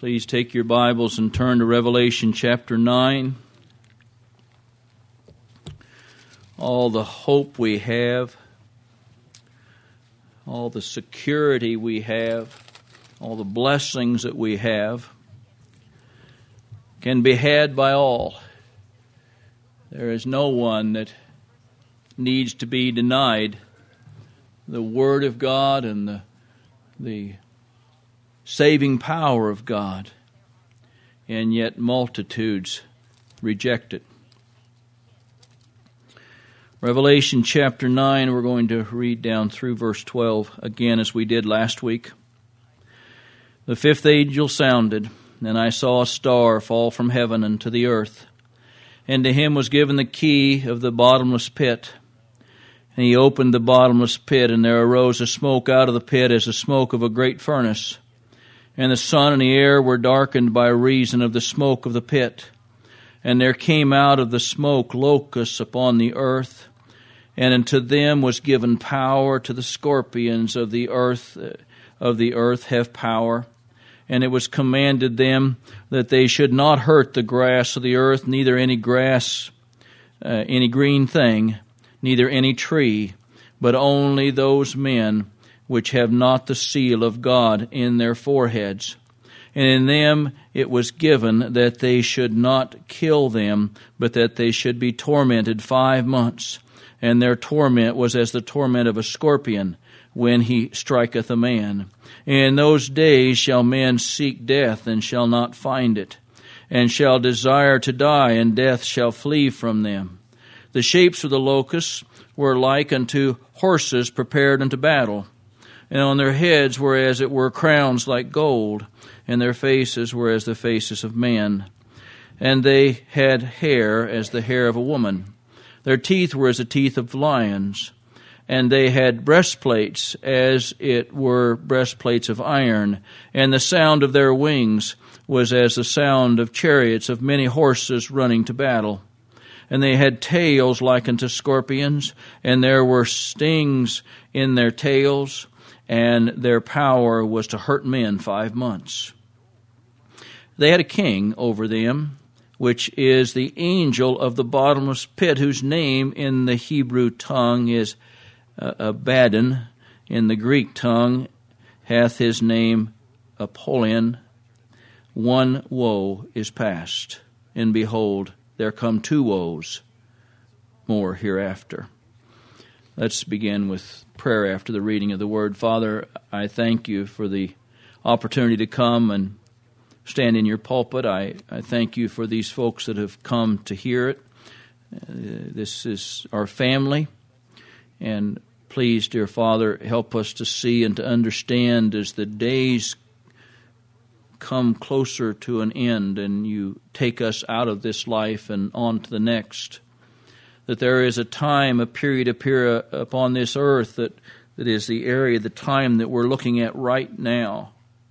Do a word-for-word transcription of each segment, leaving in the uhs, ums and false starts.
Please take your Bibles and turn to Revelation chapter nine. All the hope we have, all the security we have, all the blessings that we have can be had by all. There is no one that needs to be denied the Word of God and the, the saving power of God, and yet multitudes reject it. Revelation chapter nine, we're going to read down through verse twelve again as we did last week. The fifth angel sounded, and I saw a star fall from heaven unto the earth, and to him was given the key of the bottomless pit. And he opened the bottomless pit, and there arose a smoke out of the pit as the smoke of a great furnace. And the sun and the air were darkened by reason of the smoke of the pit. And there came out of the smoke locusts upon the earth, and unto them was given power to the scorpions of the earth, of the earth have power. And it was commanded them that they should not hurt the grass of the earth, neither any grass, uh, any green thing, neither any tree, but only those men which have not the seal of God in their foreheads. And in them it was given that they should not kill them, but that they should be tormented five months. And their torment was as the torment of a scorpion when he striketh a man. In those days shall men seek death, and shall not find it, and shall desire to die, and death shall flee from them. The shapes of the locusts were like unto horses prepared unto battle, and on their heads were as it were crowns like gold, and their faces were as the faces of men. And they had hair as the hair of a woman. Their teeth were as the teeth of lions. And they had breastplates as it were breastplates of iron. And the sound of their wings was as the sound of chariots of many horses running to battle. And they had tails like unto scorpions, and there were stings in their tails, and their power was to hurt men five months. They had a king over them, which is the angel of the bottomless pit, whose name in the Hebrew tongue is uh, Abaddon. In the Greek tongue hath his name Apollyon. One woe is past, and behold, there come two woes more hereafter. Let's begin with prayer after the reading of the Word. Father, I thank you for the opportunity to come and stand in your pulpit. I, I thank you for these folks that have come to hear it. Uh, this is our family. And please, dear Father, help us to see and to understand as the days come closer to an end and you take us out of this life and on to the next, that there is a time, a period appear upon this earth that, that is the area, the time that we're looking at right now.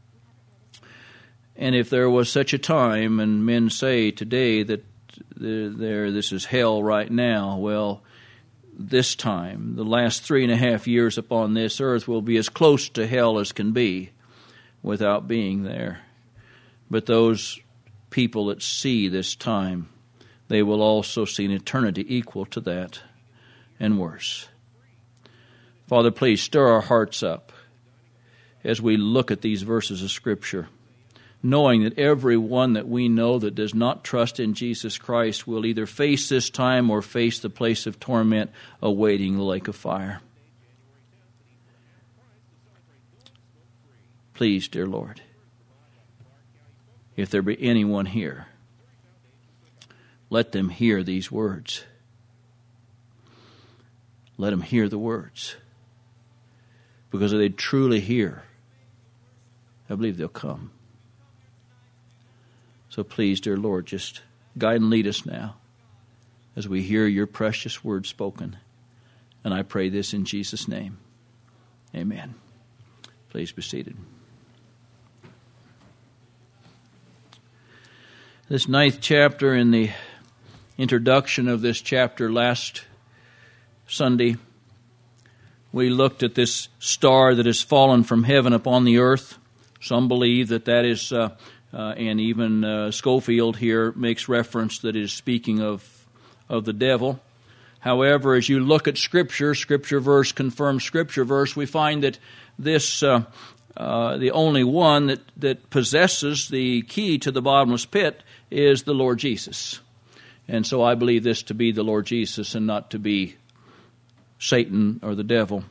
And if there was such a time, and men say today that there this is hell right now, well, this time, the last three and a half years upon this earth will be as close to hell as can be without being there. But those people that see this time, they will also see an eternity equal to that and worse. Father, please stir our hearts up as we look at these verses of Scripture, knowing that every one that we know that does not trust in Jesus Christ will either face this time or face the place of torment awaiting the lake of fire. Please, dear Lord, if there be anyone here, let them hear these words. Let them hear the words. Because if they truly hear, I believe they'll come. So please, dear Lord, just guide and lead us now as we hear your precious word spoken. And I pray this in Jesus' name. Amen. Please be seated. This ninth chapter, in the introduction of this chapter last Sunday, we looked at this star that has fallen from heaven upon the earth. Some believe that that is uh, Uh, and even uh, Schofield here makes reference that it is speaking of of the devil. However, as you look at Scripture, Scripture verse confirms Scripture verse, we find that this, uh, uh, the only one that, that possesses the key to the bottomless pit is the Lord Jesus. And so I believe this to be the Lord Jesus and not to be Satan or the devil.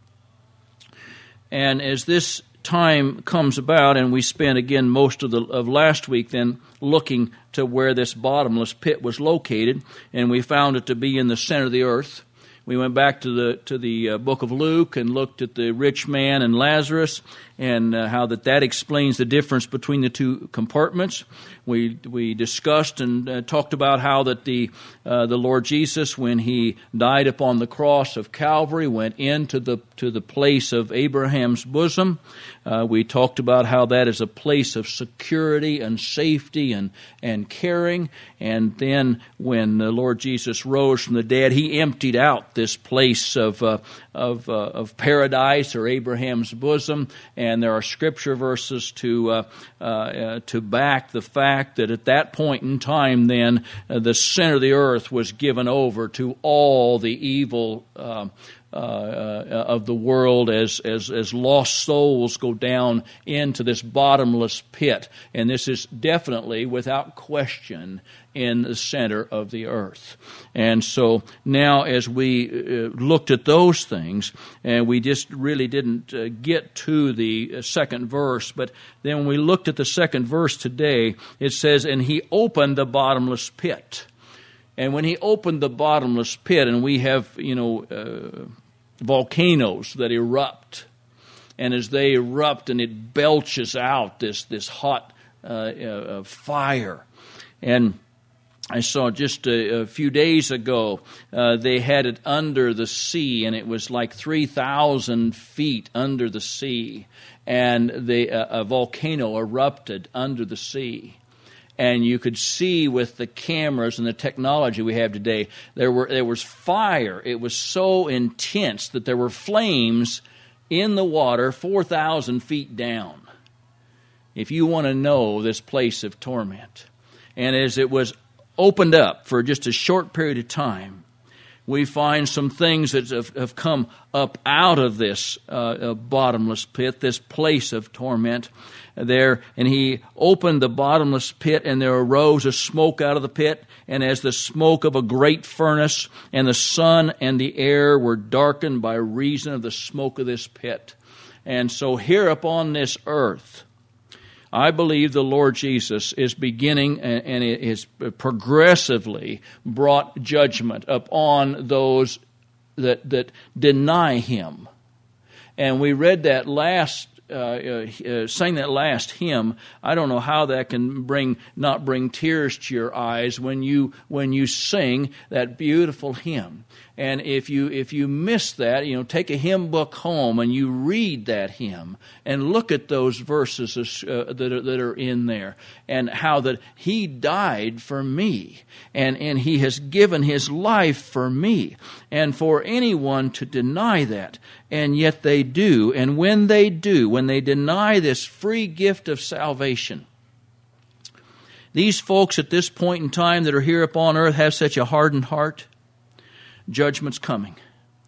And as this time comes about, and we spent again most of the of last week then looking to where this bottomless pit was located, and we found it to be in the center of the earth. We went back to the to the uh, book of Luke and looked at the rich man and Lazarus, and uh, how that that explains the difference between the two compartments. We we discussed and uh, talked about how that the uh, the Lord Jesus, when he died upon the cross of Calvary, went into the to the place of Abraham's bosom. Uh, we talked about how that is a place of security and safety and and caring. And then when the Lord Jesus rose from the dead, he emptied out this place of uh, of uh, of paradise or Abraham's bosom. And there are scripture verses to uh, uh, uh, to back the fact that at that point in time, then uh, the center of the earth was given over to all the evil Uh, Uh, uh, of the world as, as as lost souls go down into this bottomless pit. And this is definitely, without question, in the center of the earth. And so now as we uh, looked at those things, and we just really didn't uh, get to the second verse, but then when we looked at the second verse today, it says, "And he opened the bottomless pit." And when he opened the bottomless pit, and we have, you know, uh, volcanoes that erupt, and as they erupt and it belches out this this hot uh, uh, fire. And I saw just a, a few days ago, uh, they had it under the sea, and it was like three thousand feet under the sea, and the, uh, a volcano erupted under the sea. And you could see with the cameras and the technology we have today, there were there was fire. It was so intense that there were flames in the water four thousand feet down. If you want to know this place of torment. And as it was opened up for just a short period of time, we find some things that have, have come up out of this uh, uh, bottomless pit, this place of torment there. And he opened the bottomless pit, and there arose a smoke out of the pit, and as the smoke of a great furnace, and the sun and the air were darkened by reason of the smoke of this pit. And so here upon this earth, I believe the Lord Jesus is beginning and is progressively brought judgment upon those that that deny him. And we read that last, uh, uh, sang that last hymn. I don't know how that can bring not bring tears to your eyes when you when you sing that beautiful hymn. And if you if you miss that, you know, take a hymn book home and you read that hymn and look at those verses uh, that are, that are in there, and how that he died for me, and and he has given his life for me, and for anyone to deny that, and yet they do. And when they do, when they deny this free gift of salvation, these folks at this point in time that are here upon earth have such a hardened heart. Judgment's coming.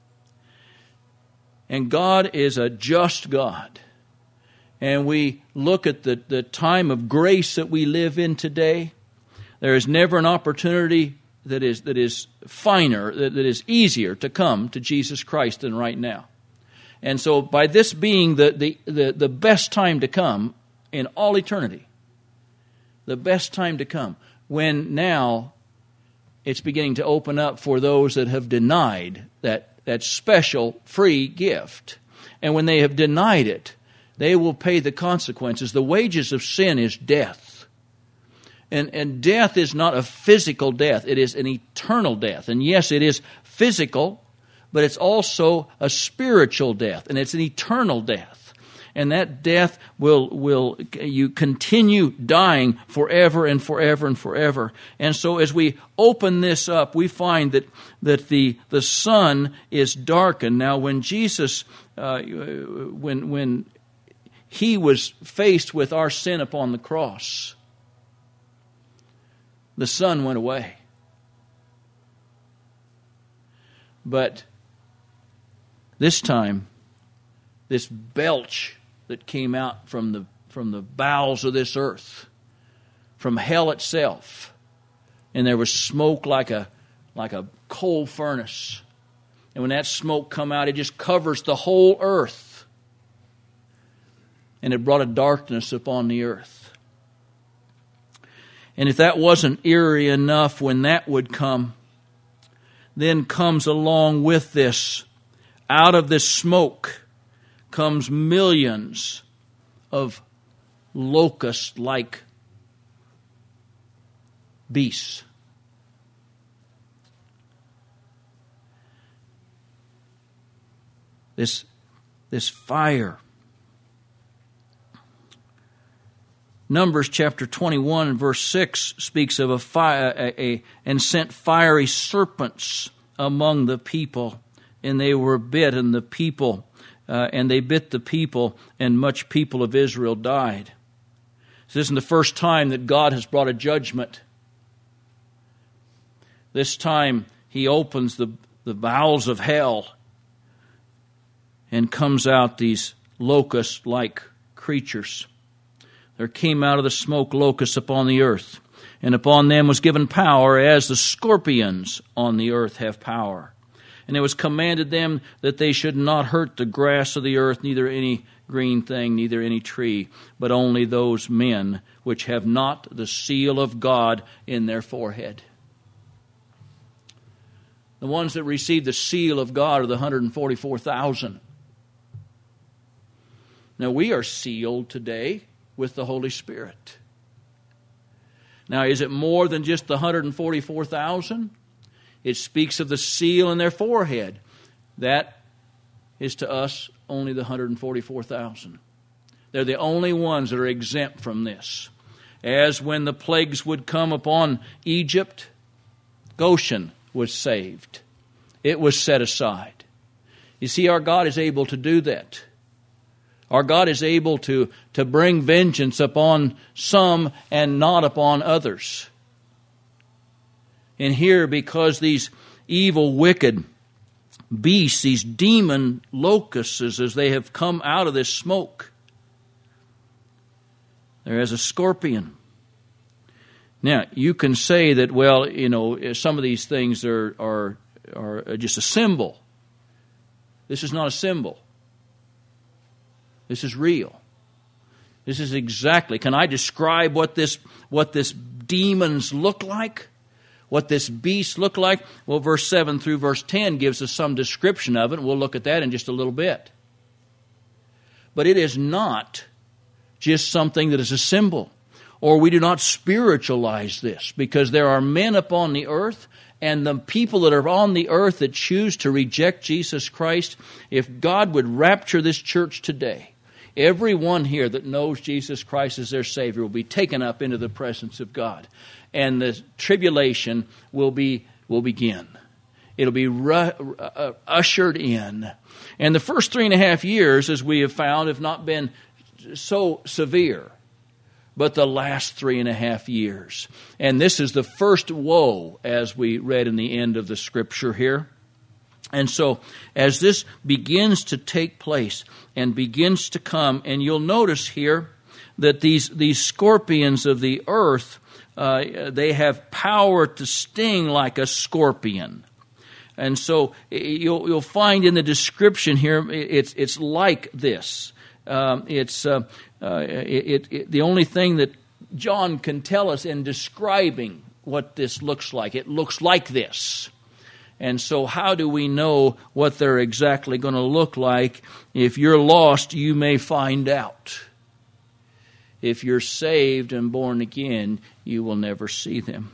And God is a just God. And we look at the, the time of grace that we live in today. There is never an opportunity that is that is finer, that, that is easier to come to Jesus Christ than right now. And so by this being the, the, the, the best time to come in all eternity, the best time to come, when now it's beginning to open up for those that have denied that, that special free gift. And when they have denied it, they will pay the consequences. The wages of sin is death. And, and death is not a physical death. It is an eternal death. And yes, it is physical, but it's also a spiritual death. And it's an eternal death. And that death will will you continue dying forever and forever and forever. And so as we open this up, we find that that the the sun is darkened. Now, when Jesus, uh, when when He was faced with our sin upon the cross. The sun went away. But this time, this belch that came out from the from the bowels of this earth, from hell itself, and there was smoke like a like a coal furnace. And when that smoke come out, it just covers the whole earth. And it brought a darkness upon the earth. And if that wasn't eerie enough when that would come, then comes along with this, out of this smoke comes millions of locust-like beasts. This, this fire. Numbers chapter twenty-one and verse six speaks of a fire, a, a, and sent fiery serpents among the people, and they were bit, and the people, uh, and they bit the people, and much people of Israel died. So this isn't the first time that God has brought a judgment. This time He opens the, the bowels of hell, and comes out these locust-like creatures. There came out of the smoke locusts upon the earth, and upon them was given power, as the scorpions on the earth have power. And it was commanded them that they should not hurt the grass of the earth, neither any green thing, neither any tree, but only those men which have not the seal of God in their forehead. The ones that receive the seal of God are the one hundred forty-four thousand. Now we are sealed today with the Holy Spirit. Now, is it more than just the one hundred forty-four thousand? It speaks of the seal in their forehead. That is to us only the one hundred forty-four thousand. They're the only ones that are exempt from this. As when the plagues would come upon Egypt, Goshen was saved. It was set aside. You see, our God is able to do that. Our God is able to, to bring vengeance upon some and not upon others. And here, because these evil, wicked beasts, these demon locusts, as they have come out of this smoke, they're as a scorpion. Now, you can say that, well, you know, some of these things are, are, are just a symbol. This is not a symbol. This is real. This is exactly, can I describe what this what this demons look like? What this beast look like? Well, verse seven through verse ten gives us some description of it. We'll look at that in just a little bit. But it is not just something that is a symbol. Or we do not spiritualize this, because there are men upon the earth, and the people that are on the earth that choose to reject Jesus Christ. If God would rapture this church today, everyone here that knows Jesus Christ as their Savior will be taken up into the presence of God. And the tribulation will be will begin. It'll be ru- uh, ushered in. And the first three and a half years, as we have found, have not been so severe. But the last three and a half years. And this is the first woe, as we read in the end of the scripture here. And so, as this begins to take place and begins to come, and you'll notice here that these, these scorpions of the earth, uh, they have power to sting like a scorpion. And so, you'll, you'll find in the description here, it's, it's like this. Um, it's uh, uh, it, it, the only thing that John can tell us in describing what this looks like. It looks like this. And so how do we know what they're exactly going to look like? If you're lost, you may find out. If you're saved and born again, you will never see them.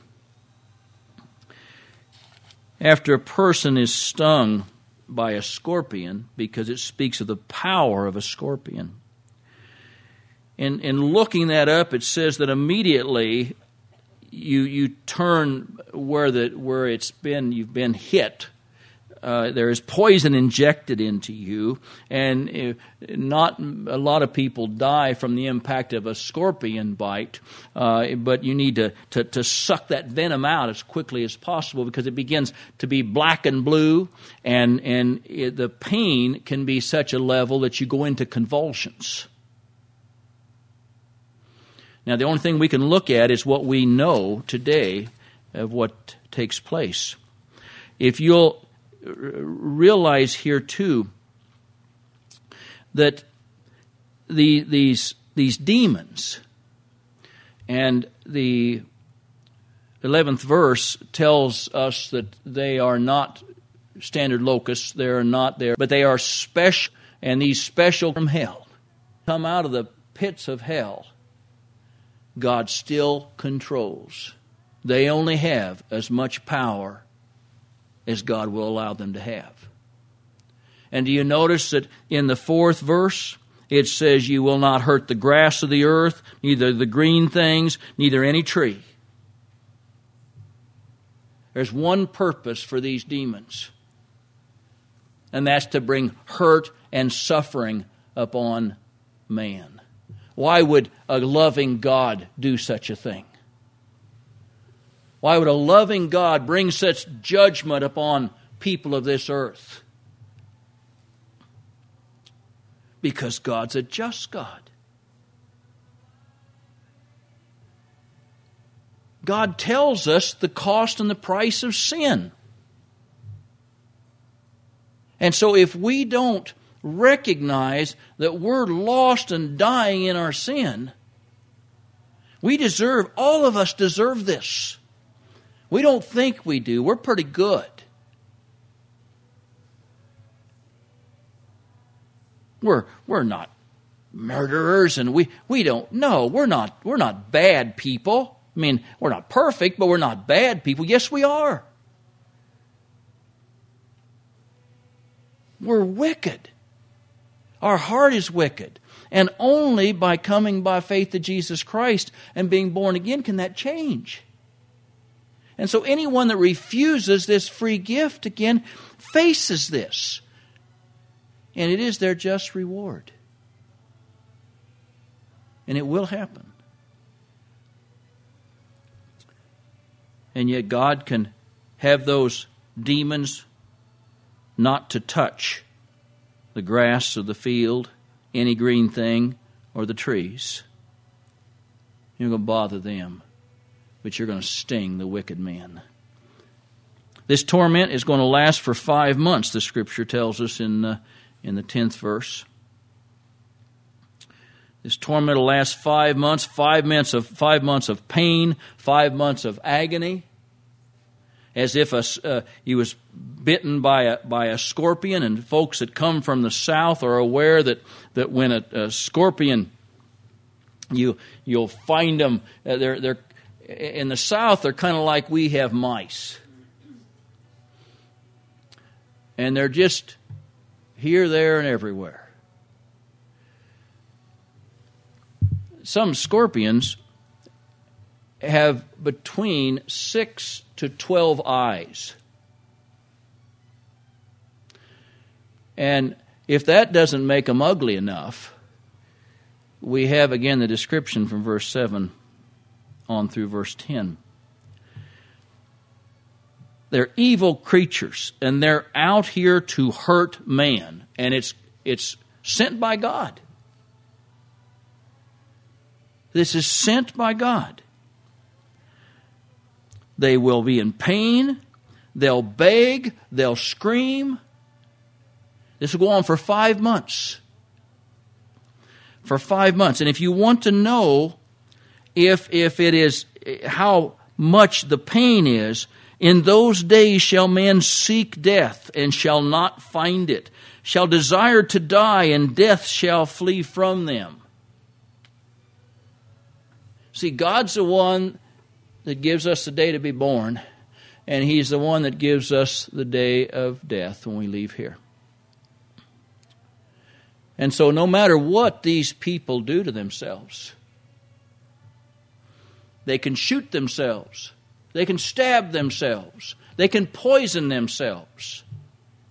After a person is stung by a scorpion, because it speaks of the power of a scorpion. In, in looking that up, it says that immediately you you turn where the where it's been you've been hit uh, there is poison injected into you, and uh, not a lot of people die from the impact of a scorpion bite, uh, but you need to, to, to suck that venom out as quickly as possible because it begins to be black and blue, and, and it, the pain can be such a level that you go into convulsions. Now, the only thing we can look at is what we know today of what takes place. If you'll r- realize here, too, that the, these, these demons, and the eleventh verse tells us that they are not standard locusts, they are not there, but they are special, and these special from hell come out of the pits of hell. God still controls. They only have as much power as God will allow them to have. And do you notice that in the fourth verse, it says, you will not hurt the grass of the earth, neither the green things, neither any tree. There's one purpose for these demons, and that's to bring hurt and suffering upon man. Why would a loving God do such a thing? Why would a loving God bring such judgment upon people of this earth? Because God's a just God. God tells us the cost and the price of sin. And so if we don't recognize that we're lost and dying in our sin, we deserve, all of us deserve this. We don't think we do. We're pretty good. We're we're not murderers, and we, we don't no, we're not we're not bad people. I mean, we're not perfect, but we're not bad people. Yes, we are. We're wicked. Our heart is wicked. And only by coming by faith to Jesus Christ and being born again can that change. And so anyone that refuses this free gift, again, faces this. And it is their just reward. And it will happen. And yet God can have those demons not to touch the grass of the field, any green thing, or the trees. You're going to bother them, but you're going to sting the wicked man. This torment is going to last for five months, the Scripture tells us in, uh, in the tenth verse. This torment will last five months, five months of five months of pain, five months of agony, as if a, uh, he was bitten by a by a scorpion. And folks that come from the south are aware that that when a, a scorpion, you you'll find them. Uh, they're they're in the south. They're kind of like we have mice, and they're just here, there, and everywhere. Some scorpions have between six to twelve eyes. And if that doesn't make them ugly enough, we have again the description from verse seven on through verse ten. They're evil creatures, and they're out here to hurt man, and it's it's sent by God. This is sent by God. They will be in pain. They'll beg. They'll scream. This will go on for five months. For five months. And if you want to know if, if it is, how much the pain is, in those days shall men seek death and shall not find it, shall desire to die, and death shall flee from them. See, God's the one that gives us the day to be born, and He's the one that gives us the day of death when we leave here. And so no matter what these people do to themselves, they can shoot themselves, they can stab themselves, they can poison themselves.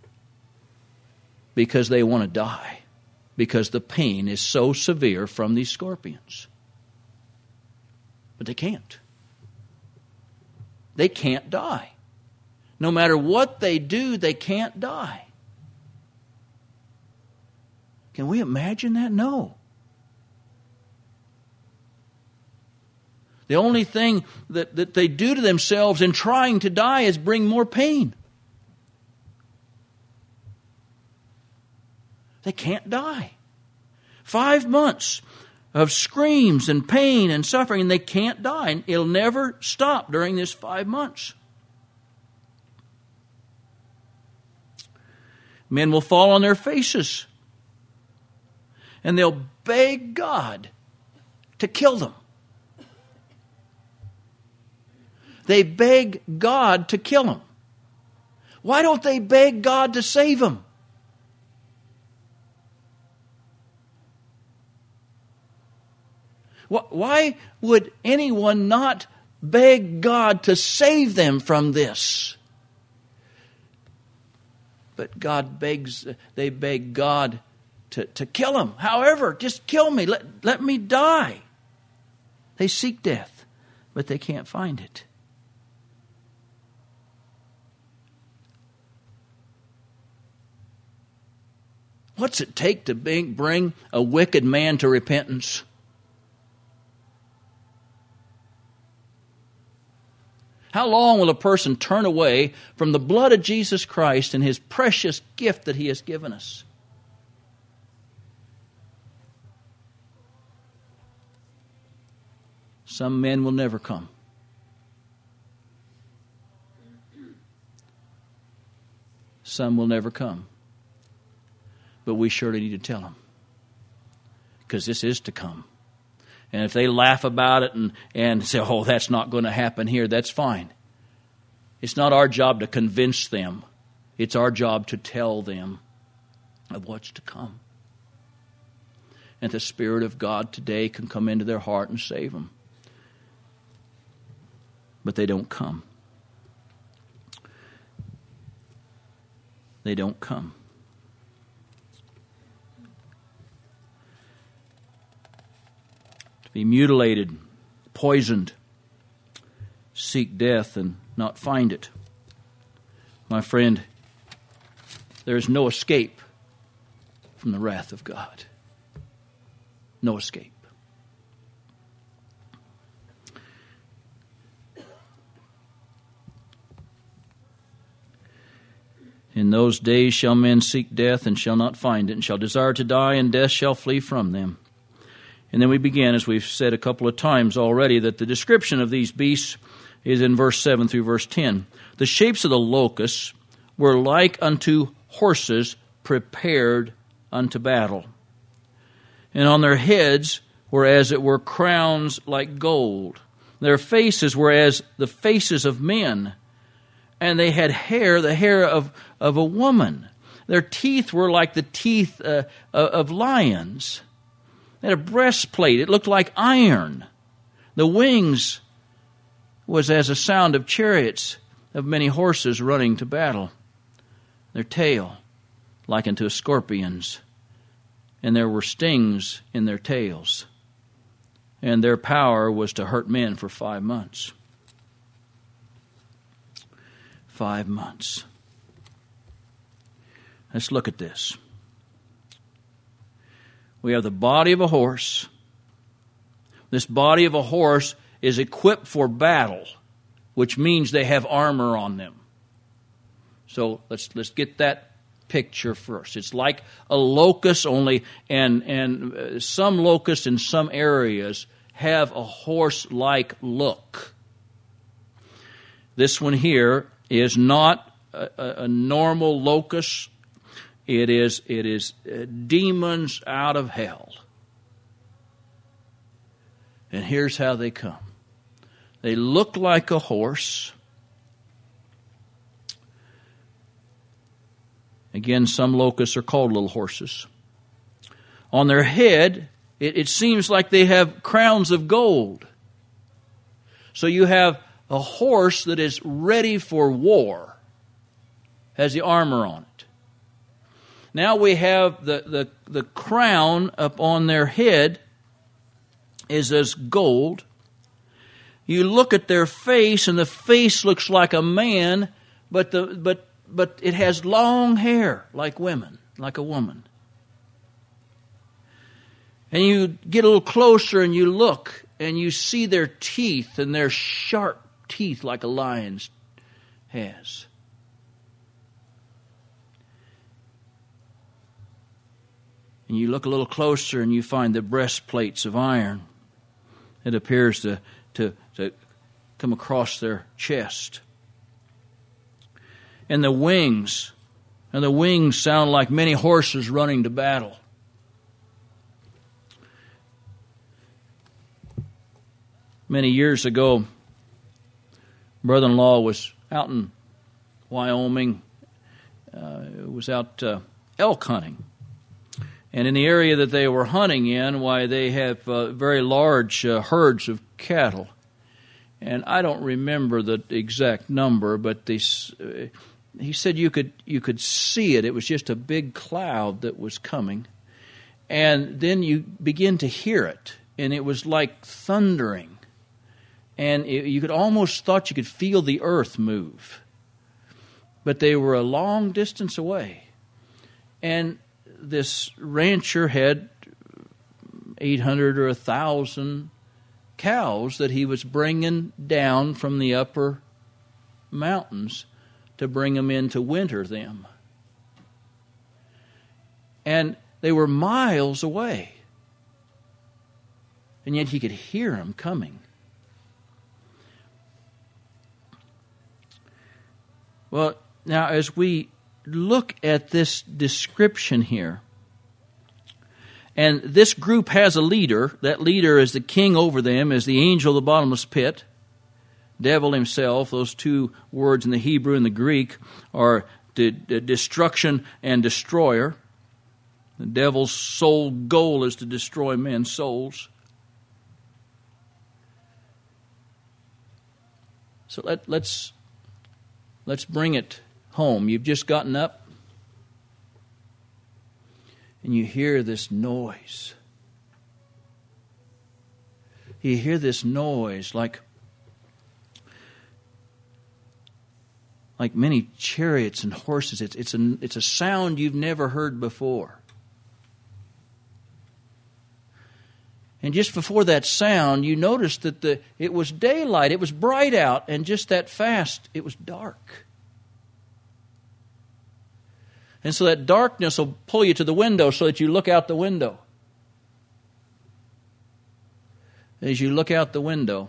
because they want to die, because the pain is so severe from these scorpions. But they can't. They can't die. No matter what they do, they can't die. Can we imagine that? No. The only thing that, that they do to themselves in trying to die is bring more pain. They can't die. Five months of screams and pain and suffering, and they can't die. And it'll never stop during this five months. Men will fall on their faces, and they'll beg God to kill them. They beg God to kill them. Why don't they beg God to save them? Why would anyone not beg God to save them from this? But God begs, they beg God to, to kill them. However, just kill me. Let, let me die. They seek death, but they can't find it. What's it take to bring a wicked man to repentance? How long will a person turn away from the blood of Jesus Christ and His precious gift that He has given us? Some men will never come. Some will never come. But we surely need to tell them, because this is to come. And if they laugh about it and, and say, oh, that's not going to happen here, that's fine. It's not our job to convince them. It's our job to tell them of what's to come. And the Spirit of God today can come into their heart and save them. But they don't come. They don't come. Be mutilated, poisoned, seek death and not find it. My friend, there is no escape from the wrath of God. No escape. In those days shall men seek death and shall not find it, and shall desire to die, and death shall flee from them. And then we begin, as we've said a couple of times already, that the description of these beasts is in verse seven through verse ten. The shapes of the locusts were like unto horses prepared unto battle. And on their heads were as it were crowns like gold. Their faces were as the faces of men. And they had hair, the hair of, of a woman. Their teeth were like the teeth uh, of lions. They had a breastplate. It looked like iron. The wings was as a sound of chariots of many horses running to battle. Their tail like unto a scorpion's, and there were stings in their tails. And their power was to hurt men for five months. Five months. Let's look at this. We have the body of a horse. This body of a horse is equipped for battle, which means they have armor on them. So let's let's get that picture first. It's like a locust only, and and uh, some locusts in some areas have a horse-like look. This one here is not a, a normal locust. It is it is demons out of hell. And here's how they come. They look like a horse. Again, some locusts are called little horses. On their head, it, it seems like they have crowns of gold. So you have a horse that is ready for war, has the armor on it. Now we have the, the, the crown upon their head is as gold. You look at their face, and the face looks like a man, but the but but it has long hair like women, like a woman. And you get a little closer and you look, and you see their teeth, and they're sharp teeth like a lion's has. And you look a little closer, and you find the breastplates of iron. It appears to, to, to come across their chest. And the wings, and the wings sound like many horses running to battle. Many years ago, brother-in-law was out in Wyoming. Uh, was out uh, elk hunting. And in the area that they were hunting in, why, they have uh, very large uh, herds of cattle. And I don't remember the exact number, but they, uh, he said you could you could see it. It was just a big cloud that was coming. And then you begin to hear it, and it was like thundering. And it, you could almost thought you could feel the earth move. But they were a long distance away. And this rancher had eight hundred or one thousand cows that he was bringing down from the upper mountains to bring them in to winter them. And they were miles away. And yet he could hear them coming. Well, now as we look at this description here, and this group has a leader. That leader is the king over them, is the angel of the bottomless pit, devil himself. Those two words in the Hebrew and the Greek are de- de- destruction and destroyer. The devil's sole goal is to destroy men's souls. So let, let's let's bring it home. You've just gotten up and you hear this noise. You hear this noise like like many chariots and horses. It's it's a it's a sound you've never heard before. And just before that sound, you noticed that the it was daylight. It was bright out, and just that fast, it was dark. And so that darkness will pull you to the window so that you look out the window. As you look out the window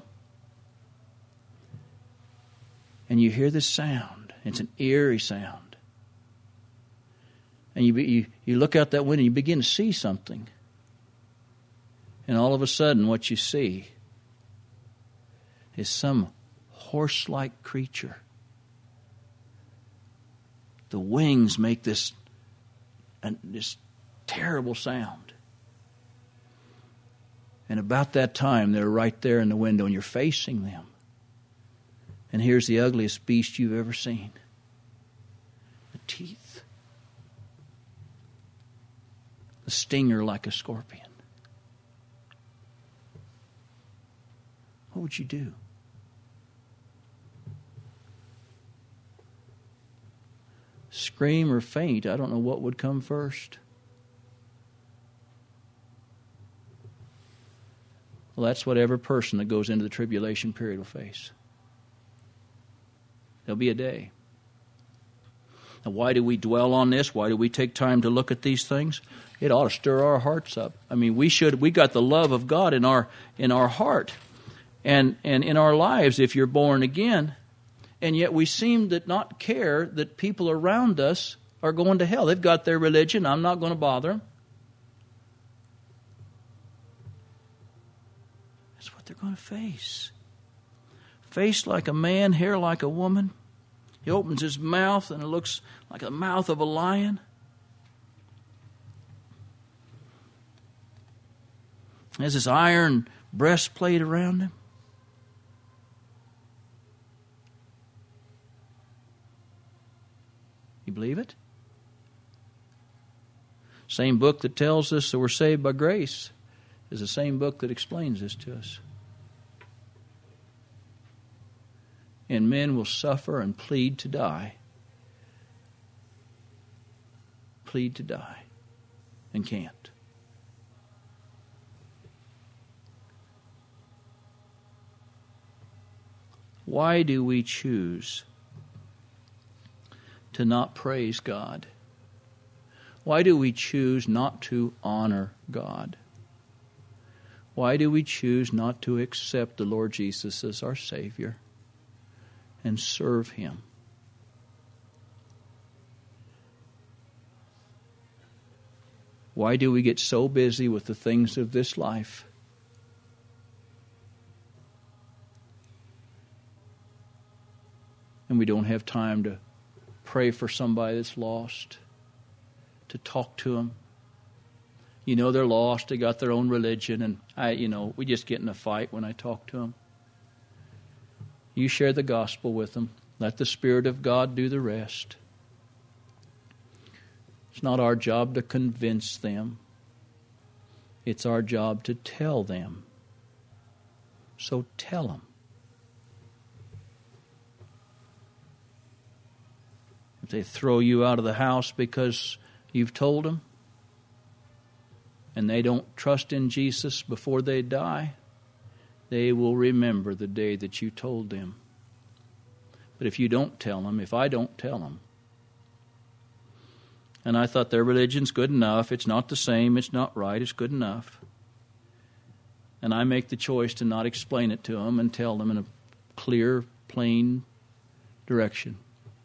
and you hear this sound, it's an eerie sound. And you, you, you look out that window and you begin to see something. And all of a sudden what you see is some horse-like creature. The wings make this, this terrible sound. And about that time, they're right there in the window, and you're facing them. And here's the ugliest beast you've ever seen. The teeth. The stinger like a scorpion. What would you do? Scream or faint? I don't know what would come first. Well, that's what every person that goes into the tribulation period will face. There'll be a day. Now, why do we dwell on this? Why do we take time to look at these things? It ought to stir our hearts up. I mean, we should. We got the love of God in our in our heart, and and in our lives. If you're born again. And yet we seem to not care that people around us are going to hell. They've got their religion. I'm not going to bother them. That's what they're going to face. Face like a man, hair like a woman. He opens his mouth and it looks like the mouth of a lion. He has this iron breastplate around him. You believe it? Same book that tells us that we're saved by grace is the same book that explains this to us. And men will suffer and plead to die. Plead to die and can't. Why do we choose to not praise God? Why do we choose not to honor God? Why do we choose not to accept the Lord Jesus as our Savior and serve Him? Why do we get so busy with the things of this life and we don't have time to pray for somebody that's lost, to talk to them? You know they're lost, they got their own religion, and I, you know, we just get in a fight when I talk to them. You share the gospel with them. Let the Spirit of God do the rest. It's not our job to convince them. It's our job to tell them. So tell them. If they throw you out of the house because you've told them, and they don't trust in Jesus before they die, they will remember the day that you told them. But if you don't tell them, if I don't tell them, and I thought their religion's good enough, it's not the same, it's not right, it's good enough, and I make the choice to not explain it to them and tell them in a clear, plain direction,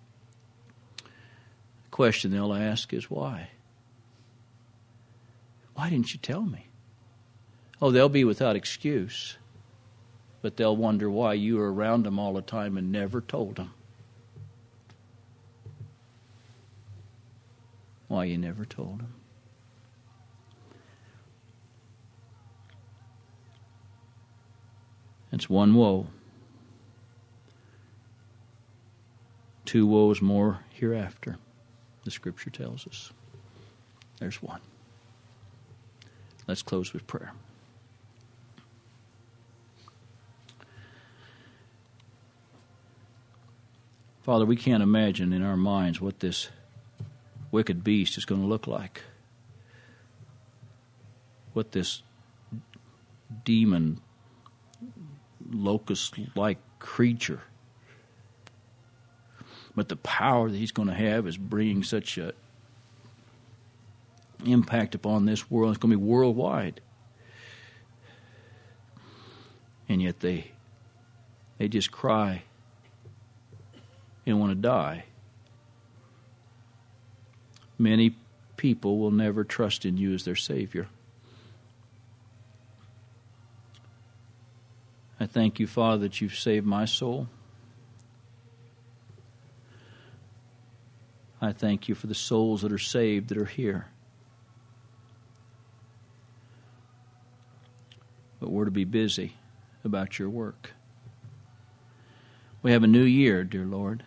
the question they'll ask is, why? Why didn't you tell me? Oh, they'll be without excuse, but they'll wonder why you were around them all the time and never told them. Why you never told them. It's one woe. Two woes more hereafter, the Scripture tells us. There's one. Let's close with prayer. Father, we can't imagine in our minds what this wicked beast is going to look like. What this demon, locust-like creature. But the power that he's going to have is bringing such a impact upon this world. It's going to be worldwide. And yet they they just cry and want to die. Many people will never trust in you as their Savior. I thank you, Father, that you've saved my soul. I thank you for the souls that are saved that are here. But we're to be busy about your work. We have a new year, dear Lord.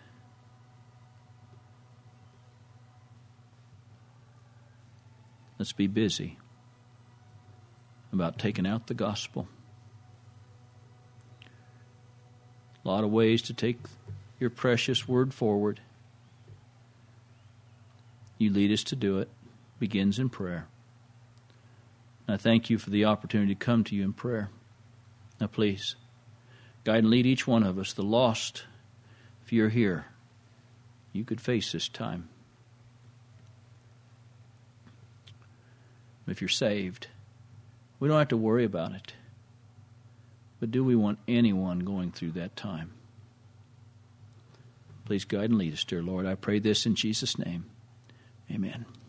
Let's be busy about taking out the gospel. A lot of ways to take your precious word forward. You lead us to do it. Begins in prayer. And I thank you for the opportunity to come to you in prayer. Now please, guide and lead each one of us, the lost. If you're here, you could face this time. If you're saved, we don't have to worry about it. But do we want anyone going through that time? Please guide and lead us, dear Lord. I pray this in Jesus' name. Amen.